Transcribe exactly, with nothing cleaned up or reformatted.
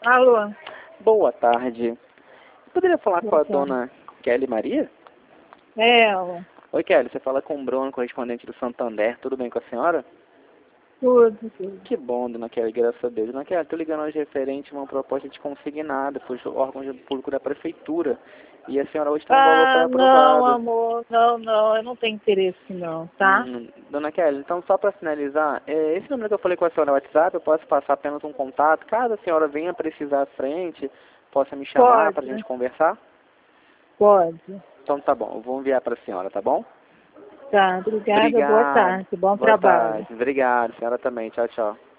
Alô? Boa tarde. Poderia falar Boa com a tarde. dona Kelly Maria? É ela. Oi, Kelly, você fala com o Bruno, correspondente do Santander. Tudo bem com a senhora? Tudo, tudo. Que bom, dona Kelly, graças a Deus. Dona Kelly, estou ligando hoje referente a uma proposta de consignado para os órgãos públicos da Prefeitura. E a senhora hoje tem um valor Ah, não, pré-aprovado. amor. Não, não. Eu não tenho interesse, não, tá? Hum, dona Kelly, então só para finalizar, é, esse número que eu falei com a senhora no WhatsApp, eu posso passar apenas um contato. Caso a senhora venha precisar à frente, possa me chamar para a gente Pode, conversar? pode. Então tá bom, eu vou enviar para a senhora, tá bom? Tá, obrigada. Boa Obrigado. tarde. Bom Boa trabalho. tarde. Obrigado, senhora também. Tchau, tchau.